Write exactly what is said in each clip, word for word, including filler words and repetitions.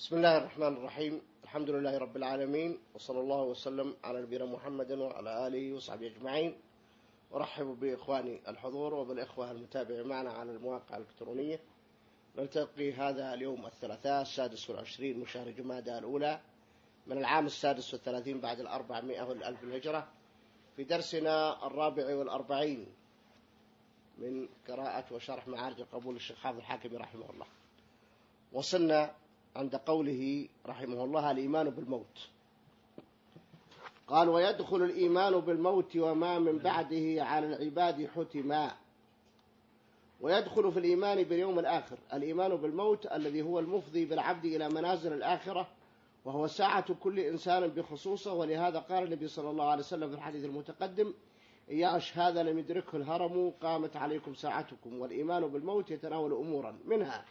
بسم الله الرحمن الرحيم. الحمد لله رب العالمين، وصلى الله وسلم على نبينا محمد وعلى آله وصحبه أجمعين. أرحب بإخواني الحضور وبالإخوة المتابعين معنا على المواقع الإلكترونية. نلتقي هذا اليوم الثلاثاء السادس والعشرين من شهر جمادى الأولى من العام السادس والثلاثين بعد الأربعمائة والألف الهجرة، في درسنا الرابع والأربعين من قراءة وشرح معارج القبول للشيخ حافظ الحاكمي رحمه الله. وصلنا عند قوله رحمه الله: الإيمان بالموت. قال: ويدخل الإيمان بالموت وما من بعده على العباد حتما. ويدخل في الإيمان باليوم الآخر الإيمان بالموت الذي هو المفضي بالعبد إلى منازل الآخرة، وهو ساعة كل إنسان بخصوصه. ولهذا قال النبي صلى الله عليه وسلم في الحديث المتقدم: إن يعش هذا لم يدركه الهرم قامت عليكم ساعتكم. والإيمان بالموت يتناول أمورا، منها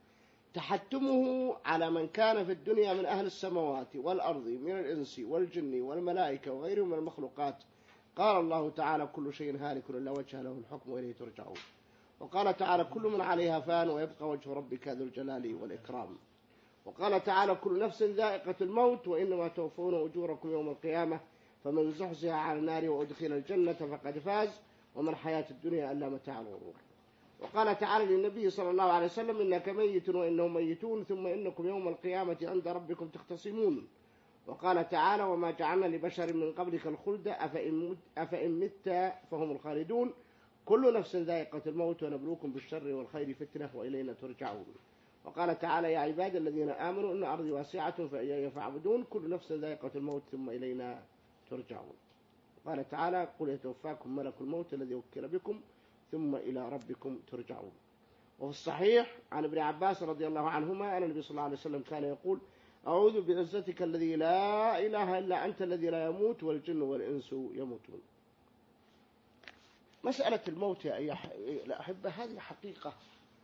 تحتمه على من كان في الدنيا من أهل السماوات والأرض من الإنس والجن والملائكة وغيرهم من المخلوقات. قال الله تعالى: كل شيء هالك إلا وجهه له الحكم وإليه ترجعون. وقال تعالى: كل من عليها فان ويبقى وجه ربك ذو الجلال والإكرام. وقال تعالى: كل نفس ذائقة الموت وإنما توفون أجوركم يوم القيامة فمن زحزح على النار وأدخل الجنة فقد فاز وما الحياة الدنيا إلا متاع الغرور. وقال تعالى للنبي صلى الله عليه وسلم: إنك ميت وإنهم ميتون ثم إنكم يوم القيامة عند ربكم تختصمون. وقال تعالى: وما جعلنا لبشر من قبلك الخلد أفإن, أفإن مت فهم الخالدون. كل نفس ذائقة الموت ونبلوكم بالشر والخير فتنة وإلينا ترجعون. وقال تعالى: يا عبادي الذين آمنوا إن أرضي واسعة فإياي فاعبدون. كل نفس ذائقة الموت ثم إلينا ترجعون. وقال تعالى: قل يتوفاكم ملك الموت الذي وكل بكم ثم إلى ربكم ترجعون. وفي الصحيح عن ابن عباس رضي الله عنهما أن النبي صلى الله عليه وسلم كان يقول: أعوذ بعزتك الذي لا إله إلا أنت الذي لا يموت والجن والإنس يموتون. مسألة الموت يا أيها الأحبة هذه حقيقة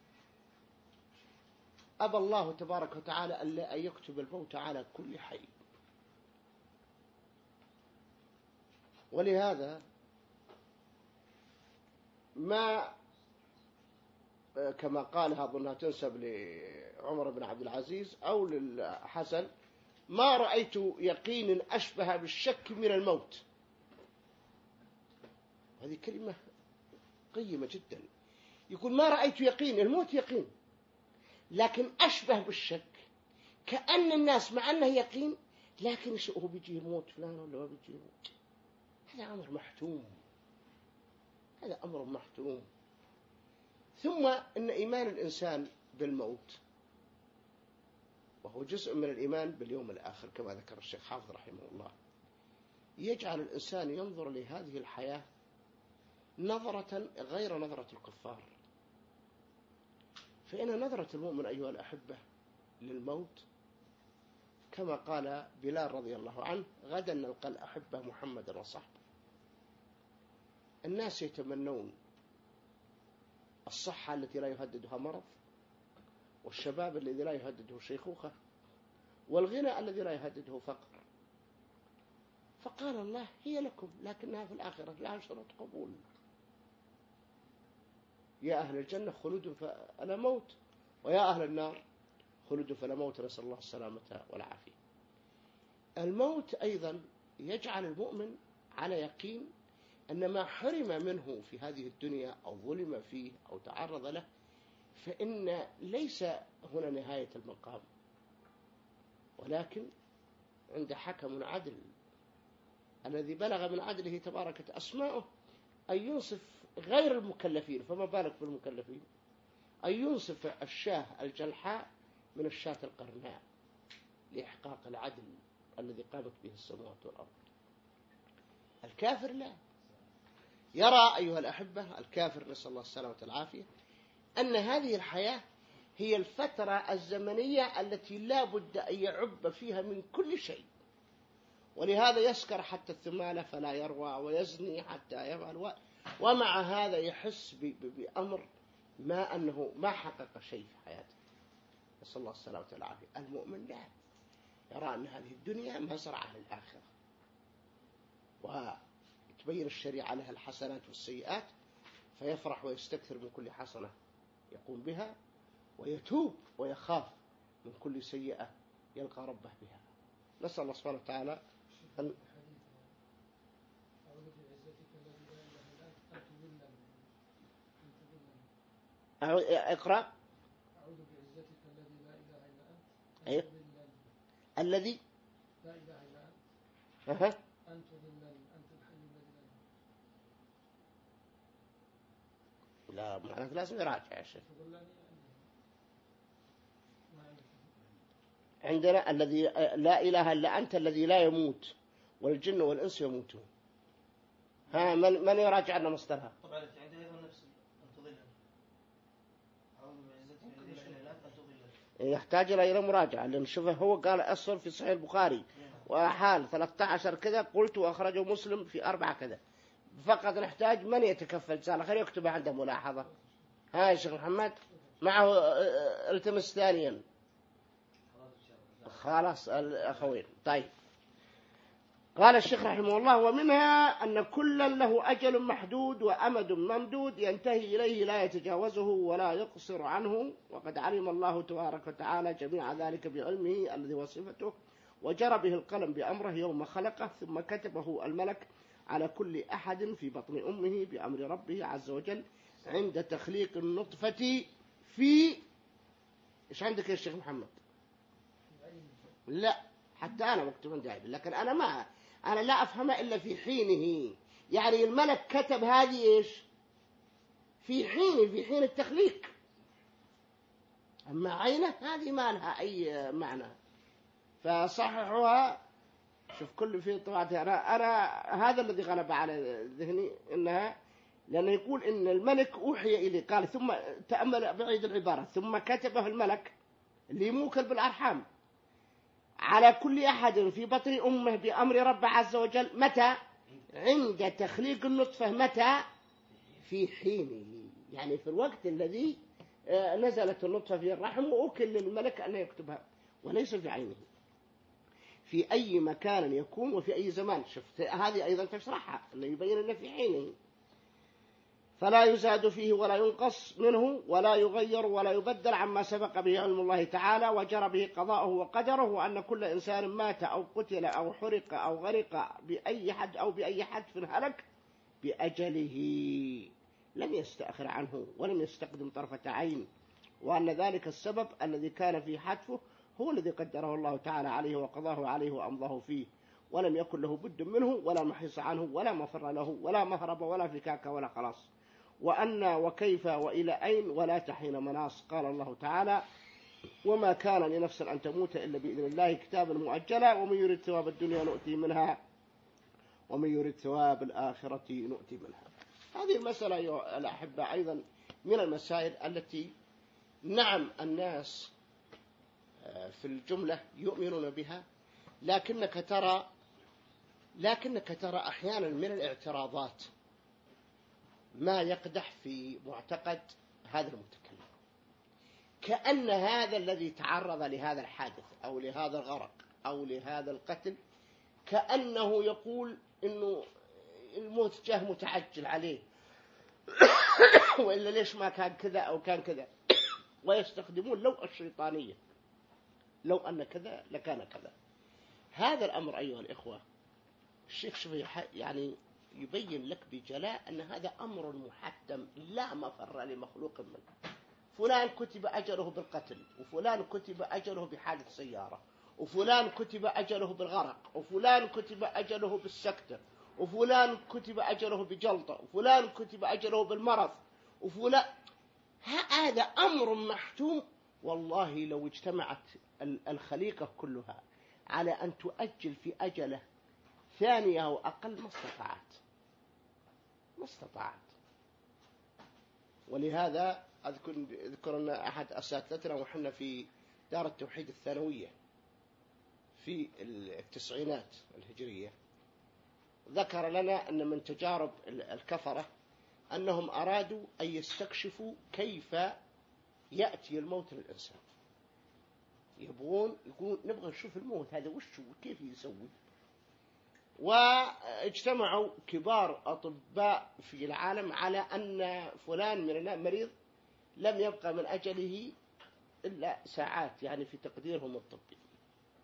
أبى الله تبارك وتعالى ألا أن يكتب الموت على كل حي. ولهذا ما كما قالها أظنها تنسب لعمر بن عبد العزيز أو للحسن: ما رأيت يقين أشبه بالشك من الموت. هذه كلمة قيمة جدا. يقول: ما رأيت يقين، الموت يقين، لكن أشبه بالشك، كأن الناس مع أنه يقين لكن هو بيجي يموت فلان ولا ما بيجي يموت. هذا أمر محتوم، هذا أمر محتوم. ثم إن إيمان الإنسان بالموت وهو جزء من الإيمان باليوم الآخر كما ذكر الشيخ حافظ رحمه الله، يجعل الإنسان ينظر لهذه الحياة نظرة غير نظرة الكفار. فإن نظرة المؤمن أيها الأحبة للموت كما قال بلال رضي الله عنه: غدا نلقى الأحبة محمدا وصحبه. الناس يتمنون الصحة التي لا يهددها مرض، والشباب الذي لا يهدده شيخوخة، والغنى الذي لا يهدده فقر. فقال الله: هي لكم لكنها في الآخرة لها شروط قبول. يا أهل الجنة خلود فلا موت، ويا أهل النار خلود فلا موت، نسأل الله السلامة والعافية. الموت أيضا يجعل المؤمن على يقين أن ما حرم منه في هذه الدنيا أو ظلم فيه أو تعرض له فإن ليس هنا نهاية المقام، ولكن عند حكم عدل الذي بلغ من عدله تباركت أسماؤه أن ينصف غير المكلفين، فما بالك بالمكلفين، أن ينصف الشاة الجلحاء من الشاة القرناء لإحقاق العدل الذي قامت به السماوات والأرض. الكافر لا يرى أيها الأحبة، الكافر نسأل الله السلامة والعافية، أن هذه الحياة هي الفترة الزمنية التي لا بد أن يعب فيها من كل شيء. ولهذا يسكر حتى الثمالة فلا يروى، ويزني حتى يفعل، ومع هذا يحس بأمر ما أنه ما حقق شيء في حياته. نسأل الله السلامة والعافية. المؤمن لا يرى أن هذه الدنيا مزرعة للآخرة، وتبين الشريعة لها الحسنات والسيئات فيفرح ويستكثر من كل حسنة يقوم بها، ويتوب ويخاف من كل سيئة يلقى ربه بها. نسأل الله سبحانه وتعالى أن اقرأ. أعوذ بعزتك الذي لا إله إلا أنت أيه؟ الذي لا إله إلا أنت أه. أن تضلني أنت الحي الذي لا لا معناته لازم يراجع يا شيخ. عندنا الذي لا إله إلا أنت الذي لا يموت والجن والإنس يموتون. ها من من يراجع لنا مصدرها؟ طبعا عندي أيضا نفس أن تضلني. أعوذ بعزتك الذي لا إله إلا أنت أن تضلني. يحتاج إلى مراجعة، لأن شوفه هو قال أصل في صحيح البخاري وحال ثلاثة عشر كذا، قلت وأخرجه مسلم في أربعة كذا. فقط نحتاج من يتكفل جزاه الله خير يكتب عنده ملاحظة. ها يا شيخ محمد معه التمس ثانيا. خلاص الأخوين. طيب قال الشيخ رحمه الله: ومنها أن كلا له أجل محدود وأمد ممدود ينتهي إليه لا يتجاوزه ولا يقصر عنه، وقد علم الله تبارك وتعالى جميع ذلك بعلمه الذي وصفته، وجرى به القلم بأمره يوم خلقه، ثم كتبه الملك على كل أحد في بطن أمه بأمر ربه عز وجل عند تخليق النطفة في إيش عندك يا شيخ محمد؟ لا حتى أنا مكتوب عندي، لكن أنا ما أنا لا أفهمها إلا في حينه. يعني الملك كتب هذه إيش في حين في حين التخليق، أما عينه هذه ما لها أي معنى. فصححوها. شوف كل في طبعتي أنا أنا هذا الذي غلب على ذهني إنها، لأنه يقول إن الملك أوحي إليه، قال ثم تأمل بعيد العبارة ثم كتبه الملك اللي موكل بالأرحام على كل أحد في بطن أمه بأمر رب عز وجل. متى؟ عند تخليق النطفة. متى؟ في حينه، يعني في الوقت الذي نزلت النطفة في الرحم، وأوكل للملك أن يكتبها، وليس في عينه. في أي مكان يكون وفي أي زمان. شفت هذه أيضا تشرحها أنه يبين أنه في حينه، فلا يزاد فيه ولا ينقص منه ولا يغير ولا يبدل عما سبق به علم الله تعالى وجرى به قضاءه وقدره، وأن كل إنسان مات أو قتل أو حرق أو غرق بأي حد أو بأي حدث هلك بأجله لم يستأخر عنه ولم يستقدم طرفة عين، وأن ذلك السبب الذي كان في حتفه هو الذي قدره الله تعالى عليه وقضاه عليه وأمضاه فيه، ولم يكن له بد منه ولا محيص عنه ولا مفر له ولا مهرب ولا فكاك ولا خلاص. وأن وكيف وإلى أين ولا تحين مناص. قال الله تعالى: وما كان لنفس أن تموت إلا بإذن الله كتابا مؤجلا، ومن يريد ثواب الدنيا نؤتي منها ومن يريد ثواب الآخرة نؤتي منها. هذه المسألة أيها الأحبة أيضا من المسائل التي نعم الناس في الجملة يؤمنون بها، لكنك ترى لكنك ترى أحيانا من الاعتراضات ما يقدح في معتقد هذا المتكلم، كأن هذا الذي تعرض لهذا الحادث أو لهذا الغرق أو لهذا القتل كأنه يقول إنه الموت جاه متعجل عليه وإلا ليش ما كان كذا أو كان كذا، ويستخدمون لو الشيطانية، لو أن كذا لكان كذا. هذا الأمر أيها الإخوة الشيخ شفي يعني يبين لك بجلاء أن هذا أمر محتم لا مفر لمخلوق منه. فلان كتب أجله بالقتل، وفلان كتب أجله بحادث سيارة، وفلان كتب أجله بالغرق، وفلان كتب أجله بالسكتة، وفلان كتب أجله بجلطة، وفلان كتب أجله بالمرض، وفلان. هذا أمر محتوم. والله لو اجتمعت الخليقة كلها على أن تؤجل في أجله ثانية أو أقل ما استطاعت ما استطاعت ولهذا أذكر أذكر أن أحد أساتذتنا وحنا في دار التوحيد الثانوية في التسعينات الهجرية ذكر لنا أن من تجارب الكفرة أنهم أرادوا أن يستكشفوا كيف يأتي الموت للإنسان. يبغون يقول نبغى نشوف الموت هذا وش وكيف يسوي. واجتمعوا كبار أطباء في العالم على أن فلان من المريض لم يبقى من أجله إلا ساعات، يعني في تقديرهم الطبي،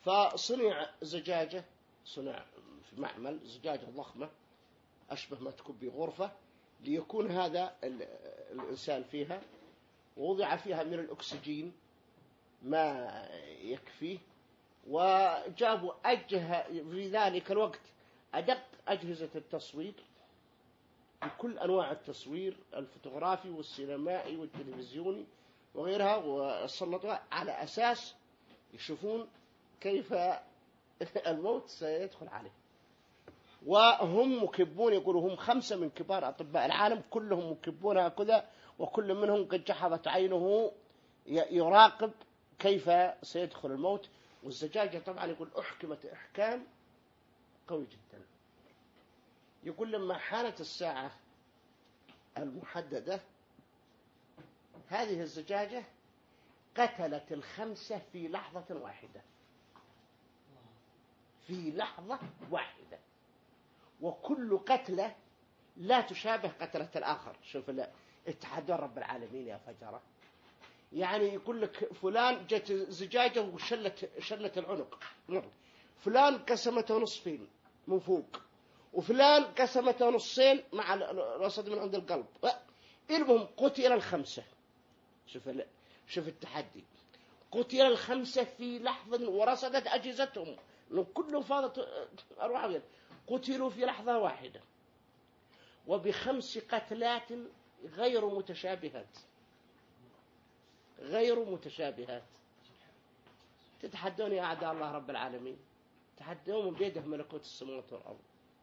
فصنع زجاجة، صنع في معمل زجاجة ضخمة أشبه ما تكون بغرفة ليكون هذا الإنسان فيها، ووضع فيها من الأكسجين ما يكفيه، وجابوا أجهزة في ذلك الوقت أدق أجهزة التصوير بكل أنواع التصوير الفوتوغرافي والسينمائي والتلفزيوني وغيرها، وسلطوها على أساس يشوفون كيف الموت سيدخل عليه. وهم مكبون، يقولوا هم خمسة من كبار أطباء العالم كلهم مكبون هكذا، وكل منهم قد جحظت عينه يراقب كيف سيدخل الموت. والزجاجة طبعا يقول أحكمت إحكام قوي جدا. يقول لما حانت الساعة المحددة هذه الزجاجة قتلت الخمسة في لحظة واحدة، في لحظة واحدة، وكل قتلة لا تشابه قتلة الآخر. شوف التحدي رب العالمين يا فجرة. يعني يقول لك فلان جت زجاجة وشلت شلت العنق، فلان قسمته نصفين من فوق، وفلان قسمته نصين مع الرصد من عند القلب. المهم قتل الخمسة. شوف شوف التحدي، قتل الخمسة في لحظة، ورصدت أجهزتهم من كل فاضت أرواحهم، قتلوا في لحظة واحدة وبخمس قتلات غير متشابهات، غير متشابهات. تتحدون يا أعداء الله رب العالمين، تحدون بيده ملكوت السماوات والأرض.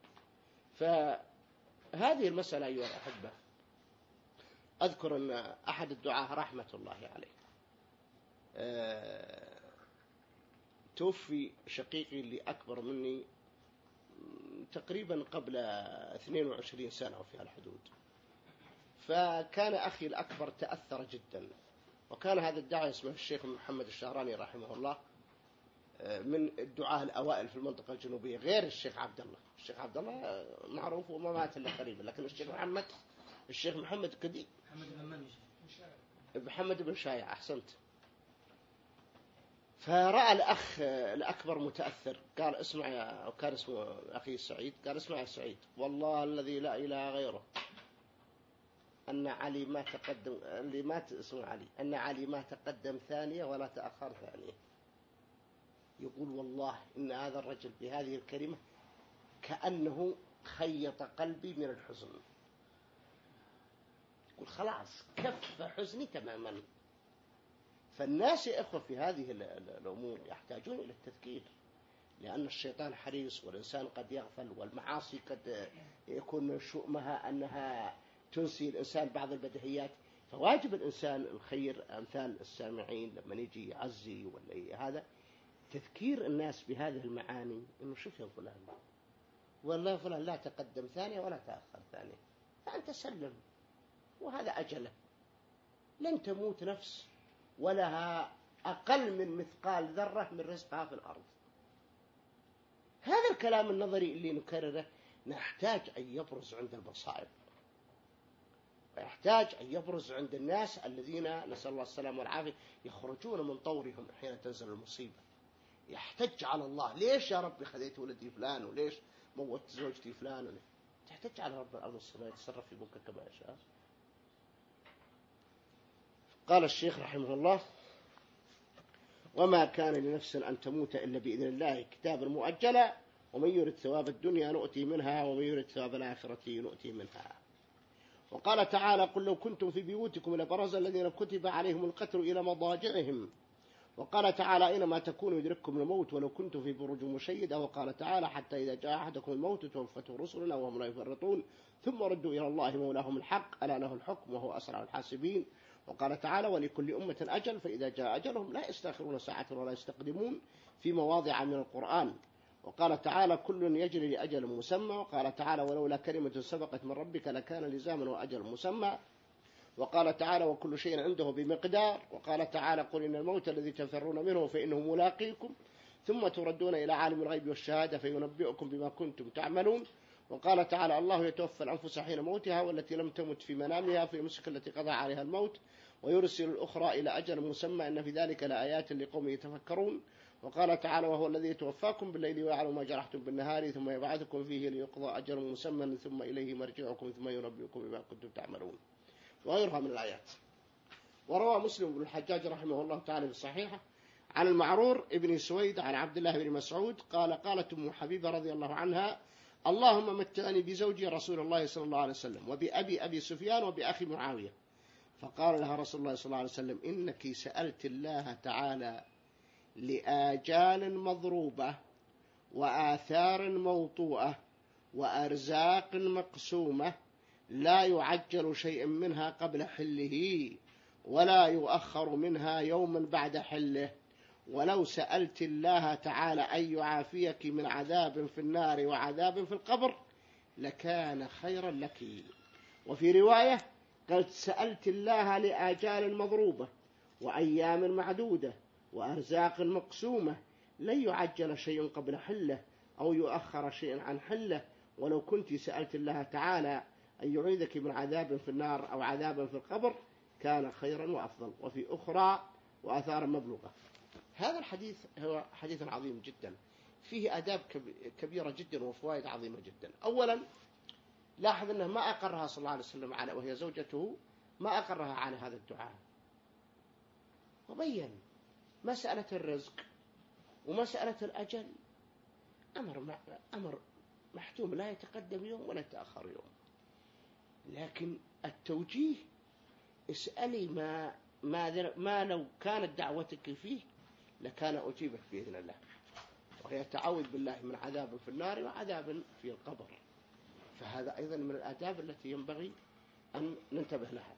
فهذه المسألة أيها الأحبة، أذكر أن أحد الدعاة رحمة الله عليه أه توفي شقيقي اللي أكبر مني تقريبا قبل اثنين وعشرين سنة وفي الحدود. فكان أخي الأكبر تأثر جدا، وكان هذا الداعي اسمه الشيخ محمد الشهراني رحمه الله من الدعاة الأوائل في المنطقة الجنوبية، غير الشيخ عبد الله. الشيخ عبد الله معروف وما مات إلا قريبا، لكن الشيخ محمد الشيخ محمد كدي محمد بن شايع. أحسنت. فرأى الأخ الأكبر متأثر، قال اسمع يا، وكان اسمه أخي سعيد، قال اسمع يا سعيد، والله الذي لا إله غيره أن علي ما تقدم، اللي ما اسمه علي، أن علي ما تقدم ثانية ولا تأخر ثانية. يقول والله إن هذا الرجل بهذه الكلمة كأنه خيط قلبي من الحزن. يقول خلاص كف حزني تماما. فالناس يا إخوة في هذه الأمور يحتاجون إلى التذكير، لأن الشيطان حريص، والإنسان قد يغفل، والمعاصي قد يكون شؤمها أنها تنسي الإنسان بعض البديهيات. فواجب الإنسان الخير أمثال السامعين لما يجي يعزي ولا هذا تذكير الناس بهذه المعاني، إنه شوف يا فلان، والله فلان لا تقدم ثانية ولا تأخر ثانية، فأنت سلم، وهذا أجله، لن تموت نفس ولها أقل من مثقال ذرة من رزقها في الأرض. هذا الكلام النظري اللي نكرره نحتاج أن يبرز عند البصائر، ويحتاج أن يبرز عند الناس الذين نسأل الله السلامة والعافية يخرجون من طورهم حين تنزل المصيبة. يحتج على الله، ليش يا ربي خذيت ولدي فلان، وليش موت زوجتي فلان، وليش؟ تحتج على رب الأرض والسماء يتصرف في ملكه كما يشاء. قال الشيخ رحمه الله: وما كان لنفس أن تموت إلا بإذن الله كتابا مؤجلا، ومن يرد ثواب الدنيا نؤتي منها ومن يرد ثواب الآخرة نؤتي منها. وقال تعالى: قل لو كنتم في بيوتكم لبرز الذين كتب عليهم القتل إلى مضاجعهم. وقال تعالى: أينما تكونوا يدرككم الموت ولو كنتم في بروج مشيدة. وقال تعالى: حتى إذا جاء أحدكم الموت توفته رسلنا وهم لا يفرطون ثم ردوا إلى الله مولاهم الحق ألا له الحكم وهو أسرع الحاسبين. وقال تعالى: ولكل أمة أجل فإذا جاء أجلهم لا يستأخرون ساعة ولا يستقدمون، في مواضع من القرآن. وقال تعالى: كل يجري لأجل مسمى. وقال تعالى: ولولا كلمة سبقت من ربك لكان لزاما وأجل مسمى. وقال تعالى: وكل شيء عنده بمقدار. وقال تعالى: قل إن الموت الذي تفرون منه فإنه ملاقيكم ثم تردون إلى عالم الغيب والشهادة فينبئكم بما كنتم تعملون. وقال تعالى: الله يتوفى الأنفس حين موتها والتي لم تمت في منامها فيمسك التي قضى عليها الموت ويرسل الأخرى إلى أجل مسمى إن في ذلك لآيات لقوم يتفكرون. وقال تعالى وهو الذي يتوفاكم بالليل ويعلم ما جرحتم بالنهار ثم يبعثكم فيه ليقضى أجل مسمى ثم إليه مرجعكم ثم ينبئكم بما كنتم تعملون وغيرها من الآيات. وروى مسلم بن الحجاج رحمه الله تعالى في الصحيحة عن المعرور ابن سويد عن عبد الله بن مسعود قال قالت أم حبيبة رضي الله عنها اللهم متعني بزوجي رسول الله صلى الله عليه وسلم وبأبي أبي سفيان وبأخي معاوية. فقال لها رسول الله صلى الله عليه وسلم إنك سألت الله تعالى لآجال مضروبة وآثار موطوءة وأرزاق مقسومة لا يعجل شيء منها قبل حله ولا يؤخر منها يوما بعد حله. ولو سألت الله تعالى أن يعافيك من عذاب في النار وعذاب في القبر لكان خيرا لك. وفي رواية قالت سألت الله لآجال مضروبة وأيام معدودة وأرزاق مقسومة لن يعجل شيء قبل حله أو يؤخر شيء عن حله. ولو كنت سألت الله تعالى أن يعيذك من عذاب في النار أو عذاب في القبر كان خيرا وأفضل. وفي أخرى وآثار مبلغة. هذا الحديث هو حديث عظيم جدا فيه آداب كبيرة جدا وفوائد عظيمة جدا. أولا لاحظ أنه ما أقرها صلى الله عليه وسلم على وهي زوجته ما أقرها على هذا الدعاء وبين مسألة الرزق ومسألة الأجل أمر أمر محتوم لا يتقدم يوم ولا يتأخر يوم. لكن التوجيه اسألي ما ما ما لو كانت دعوتك فيه لكان أجيبك بإذن الله. وهي تعوذ بالله من عذاب في النار وعذاب في القبر. فهذا أيضا من الآداب التي ينبغي أن ننتبه لها.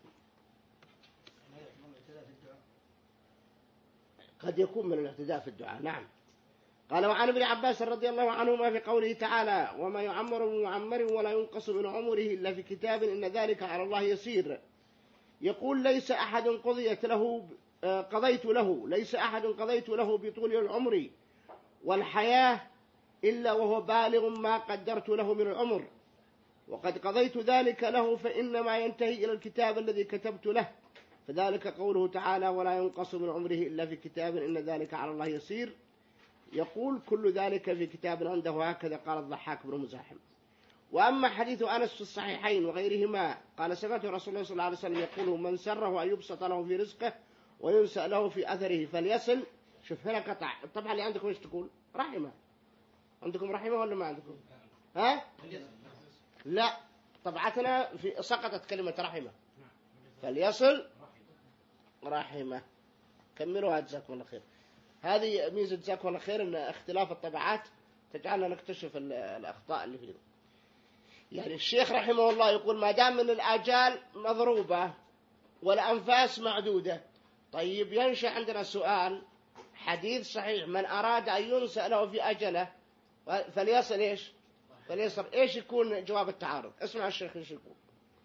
قد يكون من الاعتداء في الدعاء. نعم. قال وعن ابن عباس رضي الله عنهما في قوله تعالى وما يعمر من معمر ولا ينقص من عمره إلا في كتاب إن ذلك على الله يسير. يقول ليس أحد قضيت له قضيت له ليس أحد قضيت له بطول العمر والحياة إلا وهو بالغ ما قدرت له من العمر وقد قضيت ذلك له فإنما ينتهي إلى الكتاب الذي كتبت له. فذلك قوله تعالى ولا ينقص من عمره إلا في كتاب إن ذلك على الله يسير. يقول كل ذلك في كتاب عنده هكذا قال الضحاك بن مزاحم. وأما حديث أنس في الصحيحين وغيرهما قال سمعت رسول الله صلى الله عليه وسلم يقول من سره أن يبسط له في رزقه وينسأ له في أثره فليصل. شوف هنا قطع. طبعا اللي عندكم ايش تقول رحمة عندكم رحمة ولا ما عندكم ها لا طبعتنا في سقطت كلمة رحمة فليصل رحمة. كملوها جزاكم الله خير. هذه ميزة جزاكم الله خير ان اختلاف الطبعات تجعلنا نكتشف الأخطاء اللي فيه. يعني الشيخ رحمه الله يقول ما دام من الآجال مضروبة والأنفاس معدودة. طيب ينشأ عندنا سؤال حديث صحيح من أراد أن ينسأ له في أجله فليصل إيش فليصل إيش يكون جواب التعارض. اسمع الشيخ إيش يقول.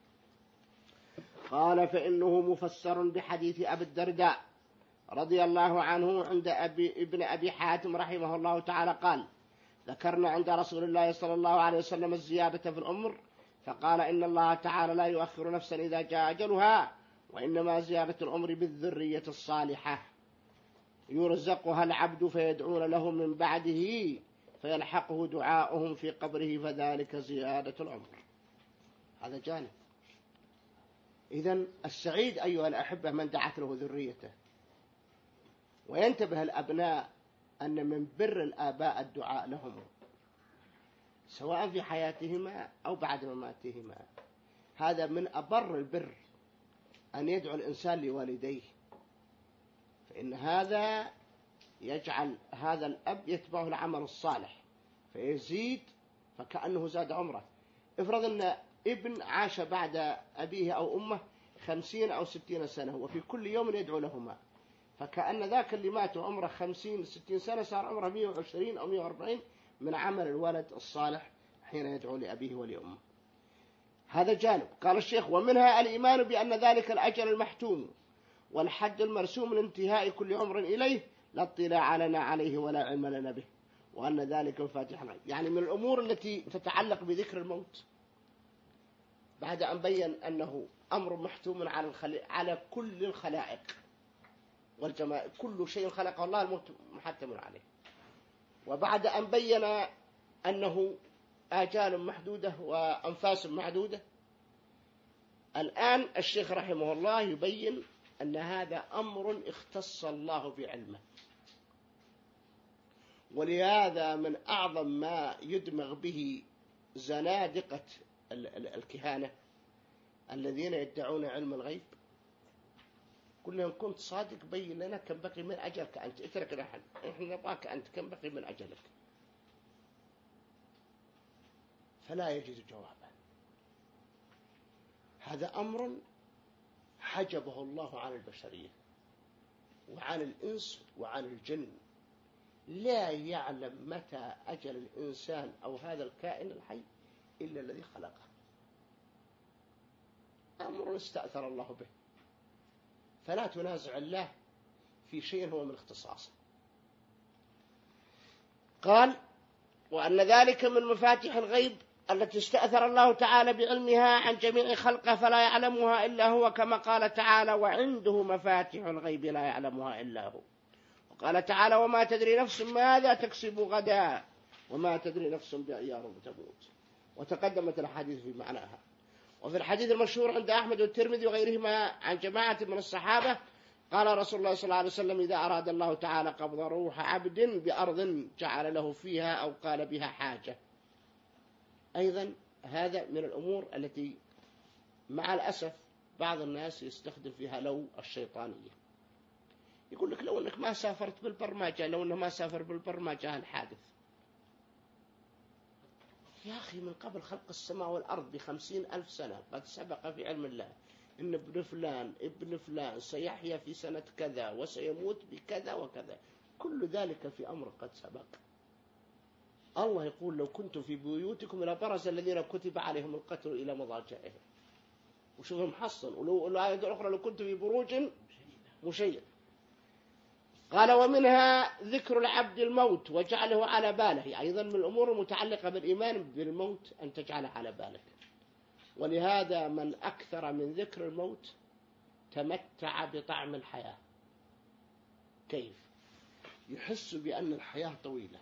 قال فإنه مفسر بحديث أبي الدرداء رضي الله عنه عند أبي ابن أبي حاتم رحمه الله تعالى قال ذكرنا عند رسول الله صلى الله عليه وسلم الزيادة في العمر فقال إن الله تعالى لا يؤخر نفسا إذا جاء أجلها وإنما زيادة العمر بالذرية الصالحة يرزقها العبد فيدعون له من بعده فيلحقه دعاؤهم في قبره فذلك زيادة العمر. هذا جانب. إذن السعيد أيها الأحبة من دعت له ذريته. وينتبه الأبناء أن من بر الآباء الدعاء لهم سواء في حياتهما أو بعد مماتهما. هذا من أبر البر أن يدعو الإنسان لوالديه فإن هذا يجعل هذا الأب يتبعه العمل الصالح فيزيد فكأنه زاد عمره. افرض أن ابن عاش بعد أبيه أو أمه خمسين أو ستين سنة وفي كل يوم يدعو لهما فكأن ذاك اللي مات عمره خمسين ستين سنة صار عمره مئة وعشرين أو مئة وأربعين من عمل الولد الصالح حين يدعو لأبيه ولأمه. هذا جانب. قال الشيخ ومنها الإيمان بأن ذلك الأجل المحتوم والحد المرسوم من انتهاء كل عمر إليه لا اطلاع لنا عليه ولا علم لنا به وأن ذلك مفاتيح الغيب. يعني من الأمور التي تتعلق بذكر الموت بعد أن بين أنه أمر محتوم على الخل... على كل الخلائق والجماعة، كل شيء خلقه الله الموت محتم عليه. وبعد أن بين أنه آجال محدودة وأنفاس محدودة، الآن الشيخ رحمه الله يبين أن هذا أمر اختص الله بعلمه. ولهذا من أعظم ما يدمغ به زنادقة الكهانة الذين يدعون علم الغيب، قل لهم كنت صادق بين لنا كم بقي من أجلك أنت، اترك نحن إحنا نبغاك أنت كم بقي من أجلك، فلا يجد جوابا. هذا أمر حجبه الله عن البشرية وعن الإنس وعن الجن، لا يعلم متى أجل الإنسان أو هذا الكائن الحي إلا الذي خلقه. أمر استأثر الله به، فلا تنازع الله في شيء هو من اختصاصه. قال وأن ذلك من مفاتيح الغيب التي استأثر الله تعالى بعلمها عن جميع خلقه فلا يعلمها إلا هو، كما قال تعالى وعنده مفاتيح الغيب لا يعلمها إلا هو. وقال تعالى وما تدري نفس ماذا تكسب غدا وما تدري نفس بأي أرض تموت. وتقدمت الحديث في معناها. وفي الحديث المشهور عند أحمد والترمذي وغيرهما عن جماعة من الصحابة قال رسول الله صلى الله عليه وسلم إذا أراد الله تعالى قبض روح عبد بأرض جعل له فيها أو قال بها حاجة. أيضا هذا من الأمور التي مع الأسف بعض الناس يستخدم فيها لو الشيطانية، يقول لك لو أنك ما سافرت بالبرمجة، لو أنه ما سافر بالبرمجة الحادث. يا أخي من قبل خلق السماء والأرض بخمسين ألف سنة قد سبق في علم الله إن ابن فلان ابن فلان سيحيا في سنة كذا وسيموت بكذا وكذا، كل ذلك في أمر قد سبق. الله يقول لو كنتم في بيوتكم لبرز الذين كتب عليهم القتل إلى مضاجعهم، وشوفوا محصن. ولو الآية الأخرى لو كنتم في بروج مشيد. قال ومنها ذكر العبد الموت وجعله على باله، أيضا من الأمور المتعلقة بالإيمان بالموت أن تجعل على بالك. ولهذا من أكثر من ذكر الموت تمتع بطعم الحياة. كيف؟ يحس بأن الحياة طويلة.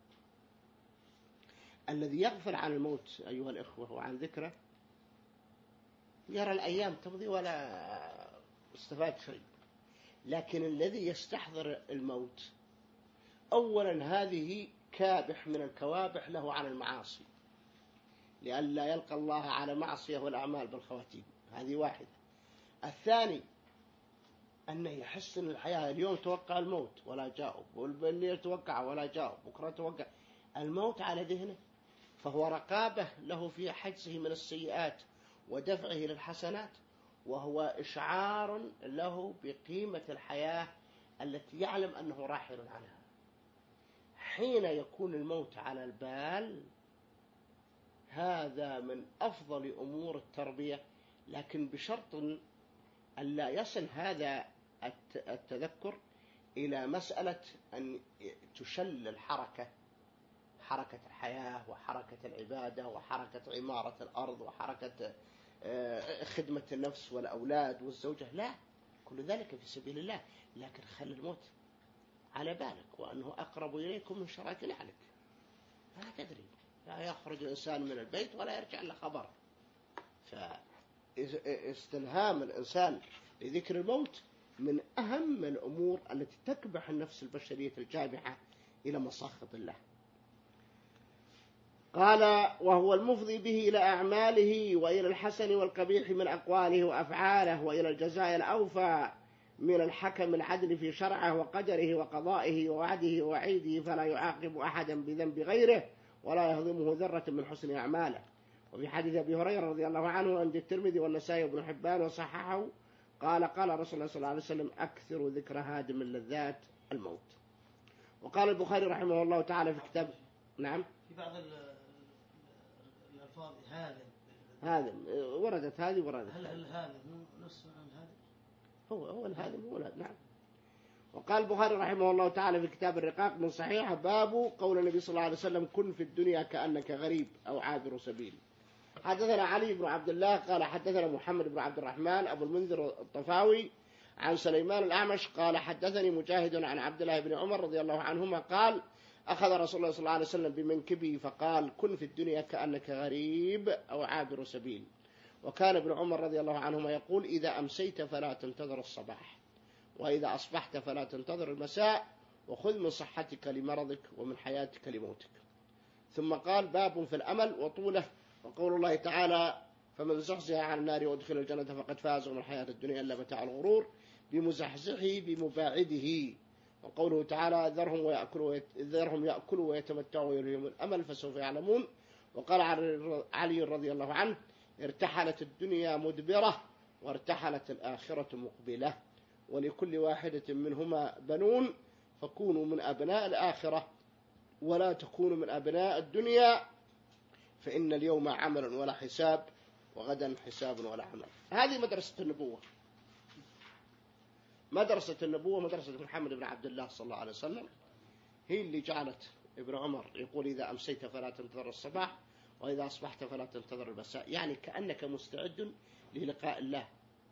الذي يغفل عن الموت أيها الإخوة وعن ذكره يرى الأيام تمضي ولا استفاد شيء. لكن الذي يستحضر الموت أولا هذه كابح من الكوابح له عن المعاصي، لئلا يلقى الله على معصية والأعمال بالخواتيم، هذه واحدة. الثاني أنه يحس أن الحياة اليوم توقع الموت ولا جاء، والليل توقع ولا جاء، بكرة توقع الموت على ذهنه، فهو رقابة له في حجزه من السيئات ودفعه للحسنات، وهو إشعار له بقيمة الحياة التي يعلم أنه راحل عنها. حين يكون الموت على البال هذا من أفضل أمور التربية، لكن بشرط أن لا يصل هذا التذكر إلى مسألة أن تشل الحركة، حركة الحياة وحركة العبادة وحركة عمارة الأرض وحركة خدمة النفس والأولاد والزوجة، لا، كل ذلك في سبيل الله، لكن خل الموت على بالك وأنه أقرب إليكم من شراك نعلك. لا تدري، لا يخرج الإنسان من البيت ولا يرجع إلا خبر. فاستلهام الإنسان لذكر الموت من أهم الأمور التي تكبح النفس البشرية الجامعة إلى مساخط الله. قال وهو المفضي به إلى أعماله وإلى الحسن والقبيح من أقواله وأفعاله وإلى الجزاء الأوفى من الحكم العدل في شرعه وقدره وقضائه ووعده ووعيده، فلا يعاقب أحدا بذنب غيره ولا يهضمه ذرة من حسن أعماله. وفي حديث أبي هريرة رضي الله عنه عند الترمذي والنسائي وابن حبان وصححه قال قال رسول الله صلى الله عليه وسلم أكثر ذكر هادم اللذات الموت. وقال البخاري رحمه الله تعالى في كتاب نعم في بعض الألفاظ هادم هادم وردت هذه وردت. هل الهادم نفس الهادم؟ هو هو الهادم هو نعم. وقال البخاري رحمه الله تعالى في كتاب الرقاق من صحيح باب قول النبي صلى الله عليه وسلم كن في الدنيا كأنك غريب أو عابر سبيل. حدثنا علي بن عبد الله قال حدثنا محمد بن عبد الرحمن أبو المنذر الطفاوي عن سليمان الأعمش قال حدثني مجاهد عن عبد الله بن عمر رضي الله عنهما قال أخذ رسول الله صلى الله عليه وسلم بمنكبه فقال كن في الدنيا كأنك غريب أو عابر سبيل. وكان ابن عمر رضي الله عنهما يقول إذا أمسيت فلا تنتظر الصباح، وإذا أصبحت فلا تنتظر المساء، وخذ من صحتك لمرضك ومن حياتك لموتك. ثم قال باب في الأمل وطوله، وقول الله تعالى فمن زحزح عن النار وادخل الجنة فقد فاز وما الحياة الدنيا إلا متاع الغرور بمزحزحه بمباعده. وقوله تعالى ذرهم ويأكلوا ذرهم يأكلوا ويتمتعوا ويلههم الأمل فسوف يعلمون. وقال علي رضي الله عنه ارتحلت الدنيا مدبرة وارتحلت الآخرة مقبلة، ولكل واحدة منهما بنون، فكونوا من أبناء الآخرة ولا تكونوا من أبناء الدنيا، فإن اليوم عمل ولا حساب وغدا حساب ولا عمل. هذه مدرسة النبوة، مدرسة النبوة مدرسة محمد بن عبد الله صلى الله عليه وسلم، هي اللي جعلت ابن عمر يقول إذا أمسيت فلا تنتظر الصباح وإذا أصبحت فلا تنتظر المساء، يعني كأنك مستعد للقاء الله.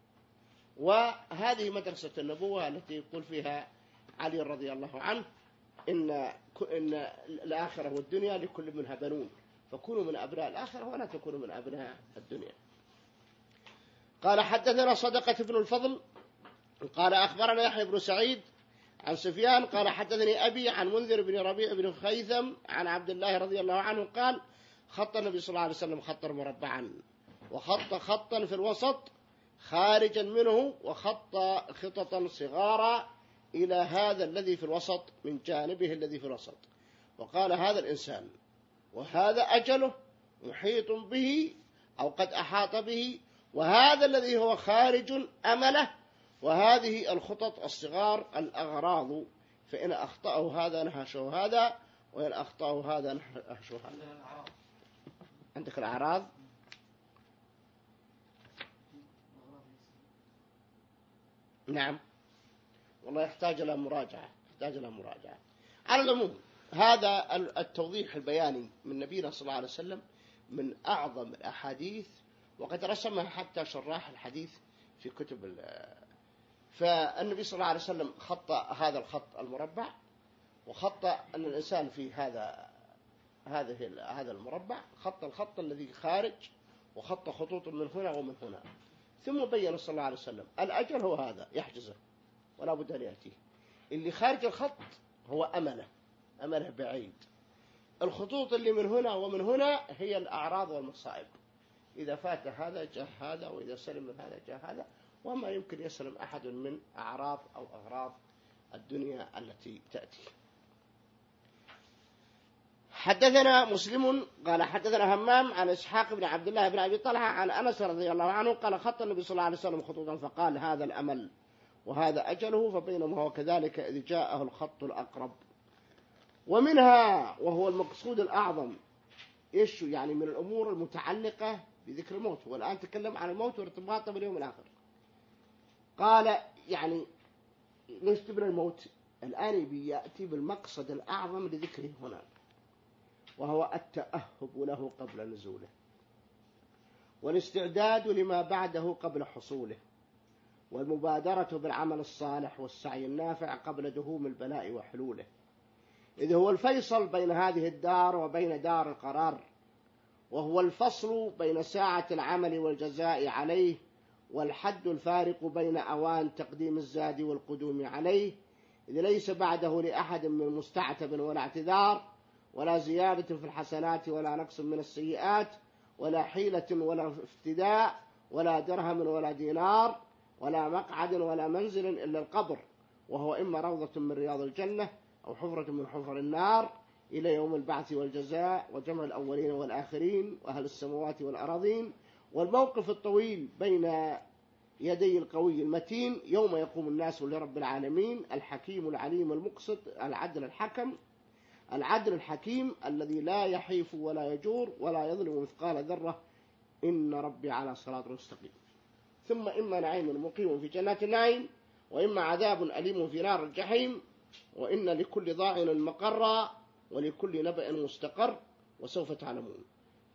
وهذه مدرسة النبوة التي يقول فيها علي رضي الله عنه إن إن الآخرة والدنيا لكل منها بنون، فكونوا من أبناء الآخرة ولا تكونوا من أبناء الدنيا. قال حدثنا صدقة بن الفضل قال أخبرنا يحيى بن سعيد عن سفيان قال حدثني أبي عن منذر بن ربيع بن خيثم عن عبد الله رضي الله عنه قال خط النبي صلى الله عليه وسلم خطا مربعا، وخط خطا في الوسط خارجا منه، وخط خططا صغارا إلى هذا الذي في الوسط من جانبه الذي في الوسط، وقال هذا الإنسان وهذا أجله محيط به أو قد أحاط به، وهذا الذي هو خارج أمله، وهذه الخطط الصغار الأغراض، فإن أخطأه هذا نهشه هذا، وإن أخطأه هذا نهشه هذا. عندك الأعراض نعم، والله يحتاج إلى مراجعة، يحتاج إلى مراجعة. على العموم هذا التوضيح البياني من نبينا صلى الله عليه وسلم من أعظم الأحاديث، وقد رسمها حتى شراح الحديث في كتب. فالنبي صلى الله عليه وسلم خط هذا الخط المربع، وخط أن الإنسان في هذا هذه هذا المربع، خط الخط الذي خارج، وخط خطوط من هنا ومن هنا. ثم بين صلى الله عليه وسلم الأجل هو هذا يحجزه ولا بد أن يأتيه، اللي خارج الخط هو أمله، أمله بعيد. الخطوط اللي من هنا ومن هنا هي الأعراض والمصائب، إذا فات هذا جاء هذا، وإذا سلم من هذا جاء هذا، وما يمكن يسلم أحد من أعراض أو أغراض الدنيا التي تأتي. حدثنا مسلم قال حدثنا همام عن إسحاق بن عبد الله بن أبي طلحة عن أنس رضي الله عنه قال خط النبي صلى الله عليه وسلم خطوطا فقال هذا الأمل وهذا أجله، فبينما هو كذلك إذ جاءه الخط الأقرب. ومنها وهو المقصود الأعظم إيش يعني من الأمور المتعلقة بذكر الموت، والآن تكلم عن الموت وارتباطه باليوم الآخر. قال يعني ليش تبنى الموت الآن؟ بيأتي بالمقصد الأعظم لذكره هنا، وهو التأهب له قبل نزوله، والاستعداد لما بعده قبل حصوله، والمبادرة بالعمل الصالح والسعي النافع قبل دهوم البلاء وحلوله، إذ هو الفيصل بين هذه الدار وبين دار القرار، وهو الفصل بين ساعة العمل والجزاء عليه، والحد الفارق بين أوان تقديم الزاد والقدوم عليه، إذ ليس بعده لأحد من مستعتب ولا اعتذار، ولا زيادة في الحسنات ولا نقص من السيئات، ولا حيلة ولا افتداء، ولا درهم ولا دينار، ولا مقعد ولا منزل إلا القبر، وهو إما روضة من رياض الجنة أو حفرة من حفر النار، إلى يوم البعث والجزاء وجمع الأولين والآخرين وأهل السماوات والأراضين، والموقف الطويل بين يدي القوي المتين يوم يقوم الناس لرب العالمين، الحكيم العليم المقسط العدل الحكم العدل الحكيم الذي لا يحيف ولا يجور ولا يظلم مثقال ذرة، إن ربي على صراط مستقيم. ثم إما نعيم مقيم في جنات النعيم، وإما عذاب أليم في نار الجحيم، وإن لكل ضاعن مقرا ولكل نبأ مستقر وسوف تعلمون.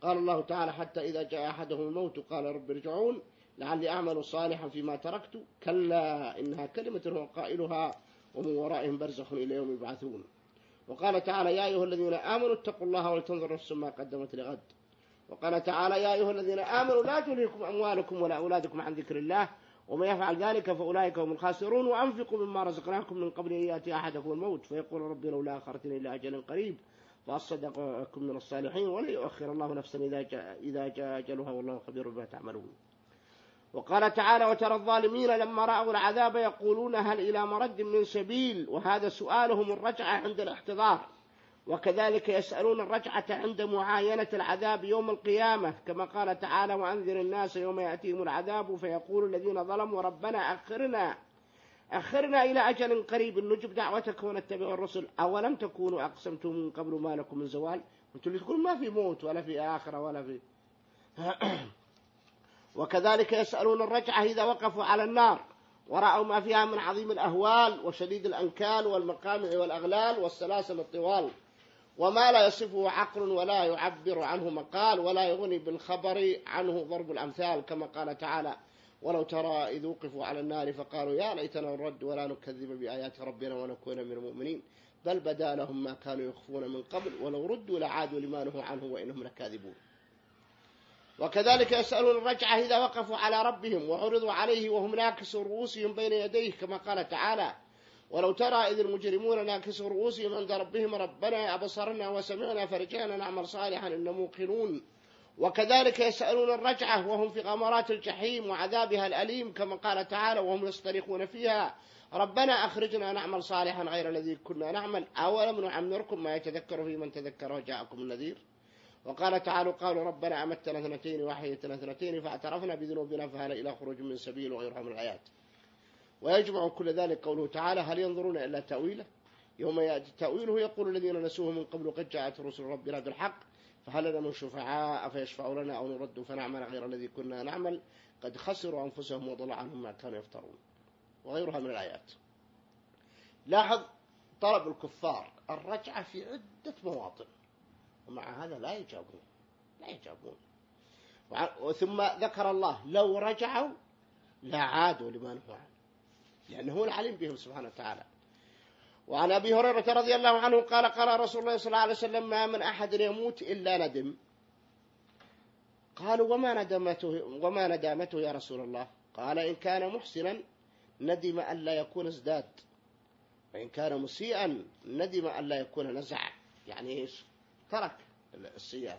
قال الله تعالى حتى إذا جاء أحدهم الموت قال رب ارجعون لعلي أعمل صالحا فيما تركت كلا إنها كلمة هو قائلها ومن ورائهم برزخ إلى يوم يبعثون. وقال تعالى يا أيها الذين آمنوا اتقوا الله ولتنظر نفس ما قدمت لغد. وقال تعالى يا أيها الذين آمنوا لا تلهكم أموالكم ولا أولادكم عن ذكر الله ومن يفعل ذلك فأولئك هم الخاسرون وأنفقوا مما رزقناكم من قبل أن يأتي أحدكم الموت فيقول ربي لولا أخرتني إلى أجل قريب فأصدق أكن من الصالحين ولا يؤخر الله نفسا إذا جاء, إذا جاء أجلها والله خبير بما تعملون. وقال تعالى وترى الظالمين لما رأوا العذاب يقولون هل إلى مرد من سبيل وهذا سؤالهم الرجعة عند الاحتضار. وكذلك يسألون الرجعة عند معاينة العذاب يوم القيامة كما قال تعالى وأنذر الناس يوم يأتيهم العذاب فيقول الذين ظلموا ربنا أخرنا أخرنا إلى أجل قريب نجب دعوتك ونتبع الرسل أولم تكونوا أقسمتم من قبل ما لكم من زوال. أنتم اللي تقولون ما في موت ولا في آخرة ولا في وكذلك يسألون الرجعة إذا وقفوا على النار ورأوا ما فيها من عظيم الأهوال وشديد الأنكال والمقامع والأغلال والسلاسل الطوال وما لا يصفه عقل ولا يعبر عنه مقال ولا يغني بالخبر عنه ضرب الأمثال كما قال تعالى ولو ترى إذ وقفوا على النار فقالوا يا ليتنا نرد ولا نكذب بآيات ربنا ونكون من المؤمنين بل بدا لهم ما كانوا يخفون من قبل ولو ردوا لعادوا لما نهوا عنه وإنهم لكاذبون. وكذلك يسألون الرجعة إذا وقفوا على ربهم وعرضوا عليه وهم ناكسوا رؤوسهم بين يديه كما قال تعالى ولو ترى إذ المجرمون ناكسوا رؤوسهم عند ربهم ربنا أبصرنا وسمعنا فرجعنا نعمل صالحا إن موقنون. وكذلك يسألون الرجعة وهم في غمرات الجحيم وعذابها الأليم كما قال تعالى وهم يصطرخون فيها ربنا أخرجنا نعمل صالحا غير الذي كنا نعمل أولم نعمركم ما يتذكر في من تذكر وجاءكم النذير. وقال تعالى قالوا ربنا أمتنا اثنتين وأحييتنا اثنتين فاعترفنا بذنوبنا فهل إلى خروج من سبيل وغيرها من الآيات. ويجمع كل ذلك قوله تعالى هل ينظرون إلا تأويله يوم يأتي تأويله يقول الذين نسوه من قبل قد جاءت رسل ربنا بالحق فهل لنا من شفعاء فيشفعوا لنا أو نرد فنعمل غير الذي كنا نعمل قد خسروا أنفسهم وضل عنهم ما كانوا يفترون وغيرها من الآيات. لاحظ طلب الكفار الرجعة في عدة مواطن ومع هذا لا يجابون لا يجابون. ثم ذكر الله لو رجعوا لا عادوا لما نهوا عنه لأنه هو العليم بهم سبحانه وتعالى. وعن أبي هريرة رضي الله عنه قال قال رسول الله صلى الله عليه وسلم ما من أحد يموت إلا ندم. قالوا وما ندمته, وما ندامته يا رسول الله؟ قال إن كان محسنا ندم أن لا يكون ازداد وإن كان مسيئا ندم أن لا يكون نزع يعني إيش ترك السيئات.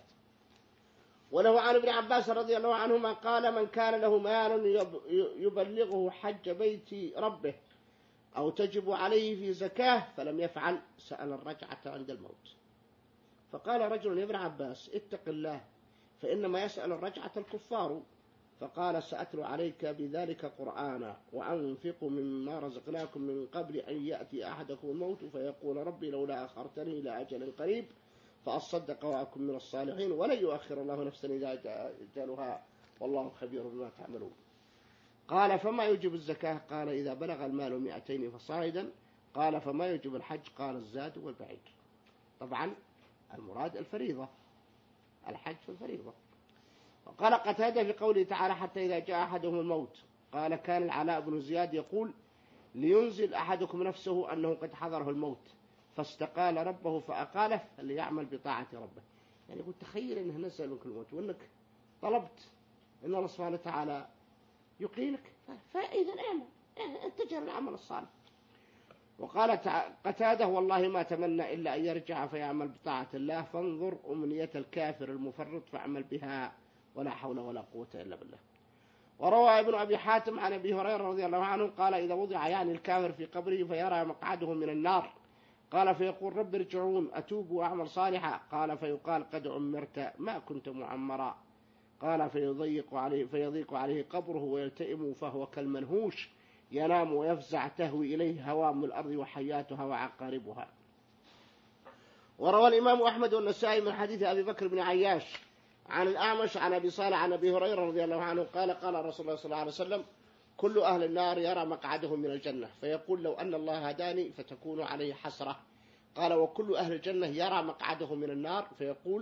وله عن ابن عباس رضي الله عنهما قال من كان له مال يبلغه حج بيت ربه أو تجب عليه في زكاة فلم يفعل سأل الرجعة عند الموت. فقال رجل يا ابن عباس اتق الله فإنما يسأل الرجعة الكفار. فقال سأتلو عليك بذلك قرآنا وأنفقوا مما رزقناكم من قبل أن يأتي أحدكم الموت فيقول ربي لولا أخرتني إلى أجل قريب فأصدق وأكن من الصالحين ولن يؤخر الله نفسا إذا جاء أجلها والله خبير بما تعملون. قال فما يجب الزكاة؟ قال إذا بلغ المال مئتين فصاعدا. قال فما يجب الحج؟ قال الزاد والبعير. طبعا المراد الفريضة الحج في الفريضة. وقال قتادة في قوله تعالى حتى إذا جاء أحدهم الموت قال كان العلاء بن زياد يقول لينزل أحدكم نفسه أنه قد حضره الموت فاستقال ربه فأقاله فليعمل بطاعة ربه. يعني قلت تخيل أنه نزل منك الموت وأنك طلبت أن الله سبحانه وتعالى يقيلك فإذا اعمل اتجه العمل الصالح. وقال قتاده والله ما تمنى إلا أن يرجع فيعمل بطاعة الله فانظر أمنية الكافر المفرط فاعمل بها ولا حول ولا قوة إلا بالله. وروى ابن أبي حاتم عن أبي هريرة رضي الله عنه قال إذا وضع يعني الكافر في قبره فيرى مقعده من النار قال فيقول رب ارجعون أتوب وأعمل صالحا. قال فيقال قد عمرت ما كنت معمرا. قال فيضيق عليه, فيضيق عليه قبره ويلتئم فهو كالمنهوش ينام ويفزع تهوي إليه هوام الأرض وحياتها وعقاربها. وروى الإمام أحمد والنسائي من حديث أبي بكر بن عياش عن الأعمش عن أبي صالح عن أبي هريرة رضي الله عنه قال قال رسول الله صلى الله عليه وسلم كل أهل النار يرى مقعده من الجنة فيقول لو أن الله هداني فتكون عليه حسرة. قال وكل أهل الجنة يرى مقعده من النار فيقول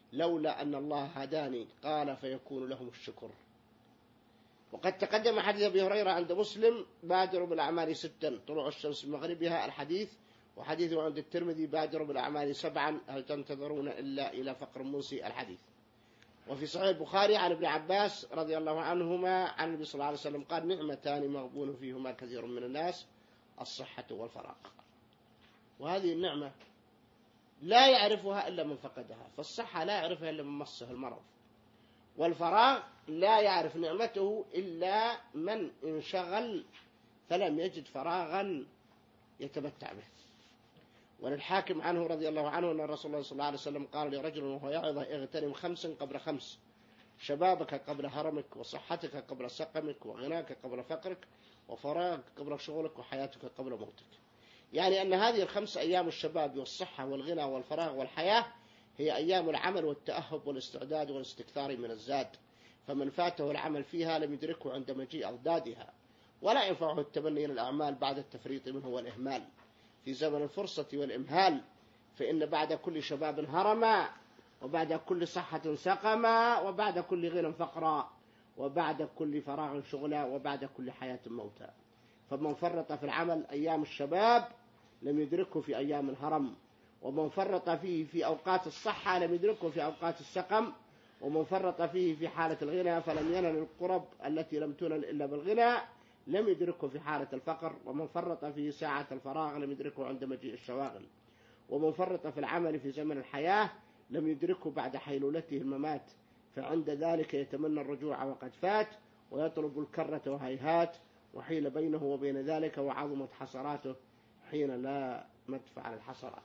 لولا أن الله هداني، قال فيكون لهم الشكر. وقد تقدم حديث أبي هريرة عند مسلم بادروا بالأعمال ستا طلوع الشمس من مغربها الحديث، وحديث عند الترمذي بادروا بالأعمال سبعا هل تنتظرون إلا إلى فقر منسي الحديث. وفي صحيح البخاري عن ابن عباس رضي الله عنهما عن النبي صلى الله عليه وسلم قال نعمتان مغبون فيهما كثير من الناس الصحة والفراغ. وهذه النعمة لا يعرفها إلا من فقدها، فالصحة لا يعرفها إلا من مصه المرض، والفراغ لا يعرف نعمته إلا من انشغل فلم يجد فراغا يتمتع به. وللحاكم عنه رضي الله عنه أن الرسول الله صلى الله عليه وسلم قال لرجل وهو يعظه اغتنم خمسا قبل خمس، شبابك قبل هرمك، وصحتك قبل سقمك، وغناك قبل فقرك، وفراغك قبل شغلك، وحياتك قبل موتك. يعني أن هذه الخمس أيام الشباب والصحة والغنى والفراغ والحياة هي أيام العمل والتأهب والاستعداد والاستكثار من الزاد، فمن فاته العمل فيها لم يدركه عند مجيء أضدادها، ولا ينفعه التمني إلى الأعمال بعد التفريط منه والإهمال في زمن الفرصة والإمهال، فإن بعد كل شباب هرما، وبعد كل صحة سقما، وبعد كل غنى فقرا، وبعد كل فراغ شغلا، وبعد كل حياة موتا. فمن فرط في العمل أيام الشباب لم يدركه في أيام الهرم، ومن فرط فيه في أوقات الصحة لم يدركه في أوقات السقم، ومن فرط فيه في حالة الغنى فلم ينل القرب التي لم تنل إلا بالغنى لم يدركه في حالة الفقر، ومن فرط في ساعة الفراغ لم يدركه عند مجيء الشواغل، ومن فرط في العمل في زمن الحياة لم يدركه بعد حيلولته الممات، فعند ذلك يتمنى الرجوع وقد فات، ويطلب الكرة وهيهات، وحيل بينه وبين ذلك وعظمت حسراته حين لا مدفع للحسرات.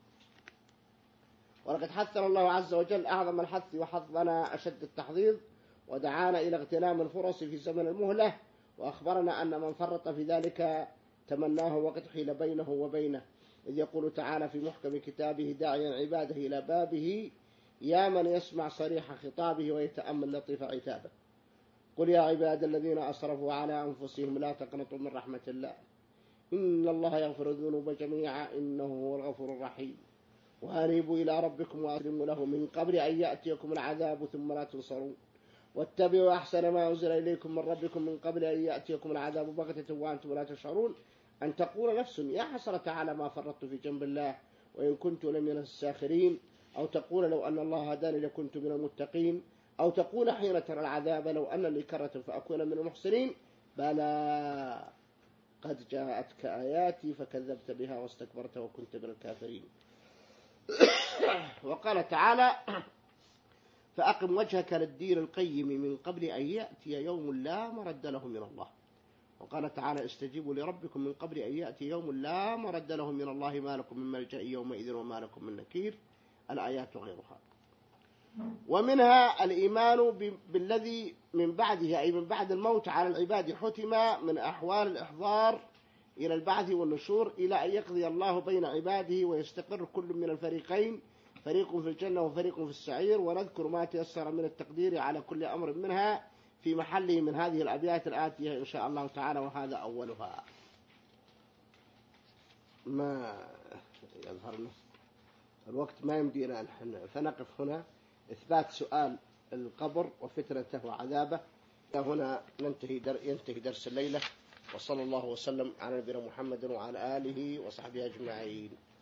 ولقد حثنا الله عز وجل أعظم الحث وحظنا أشد التحضيض، ودعانا إلى اغتنام الفرص في زمن المهلة، وأخبرنا أن من فرط في ذلك تمناه وقد حيل بينه وبينه، إذ يقول تعالى في محكم كتابه داعيا عباده إلى بابه يا من يسمع صريح خطابه ويتأمل لطيف عتابه، قل يا عباد الذين أسرفوا على أنفسهم لا تقنطوا من رحمة الله إن الله يغفر الذنوب جميعا إنه هو الغفور الرحيم، وأنيبوا إلى ربكم وأسلموا له من قبل أن يأتيكم العذاب ثم لا تنصرون، واتبعوا أحسن ما أنزل إليكم من ربكم من قبل أن يأتيكم العذاب بغتة وأنتم لا تشعرون، أن تقول نفس يا حسرة على ما فرطت في جنب الله وإن كنت لمن الساخرين، أو تقول لو أن الله هداني لكنت من المتقين، أو تقول حين ترى العذاب لو أن لي كرة فأكون من المحسنين، بلى قد جاءتك آياتي فكذبت بها واستكبرت وكنت من الكافرين. وقال تعالى فأقم وجهك للدين القيم من قبل أن يأتي يوم لا مرد له من الله. وقال تعالى استجيبوا لربكم من قبل أن يأتي يوم لا مرد له من الله ما لكم من ملجأ يومئذ وما لكم من نكير، الآيات وغيرها. ومنها الإيمان بالذي من بعده أي من بعد الموت على العباد حتم من أحوال الإحضار إلى البعث والنشور إلى أن يقضي الله بين عباده ويستقر كل من الفريقين، فريق في الجنة وفريق في السعير، ونذكر ما تيسر من التقدير على كل أمر منها في محله من هذه الأبيات الآتية إن شاء الله تعالى، وهذا أولها. ما يظهرنا الوقت ما يمدينا أن فنقف هنا إثبات سؤال القبر وفتنته وعذابه. هنا ننتهي در ينتهي درس الليلة، وصلى الله وسلم على نبينا محمد وعلى آله وصحبه أجمعين.